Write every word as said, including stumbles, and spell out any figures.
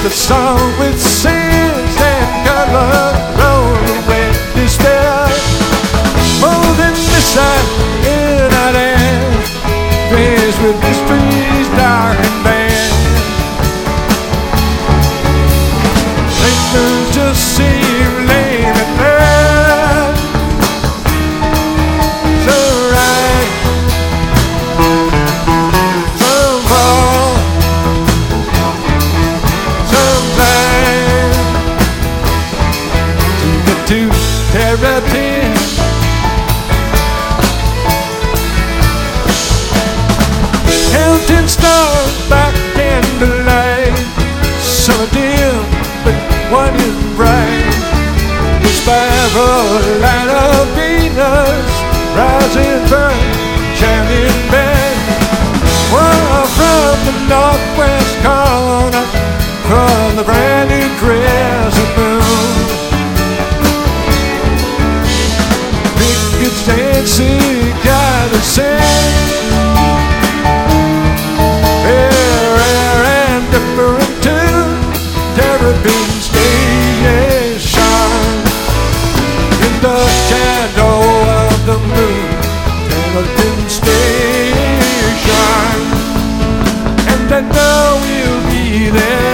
the song with sins and color roll away despair. More than this I in our land, faced with mysteries dark and bad. Things just seem lame and bad. So right, some fall, some climb to get to paradise. Counting stars by candlelight, some are dim, but one is bright. The spiral light of Venus, rising burn, shining bad. One from the northwest corner, from the brand new crescent moon. Pickets dancing, gotta sing. Terrapin Station, in the shadow of the moon. Terrapin Station, and I know we'll be there.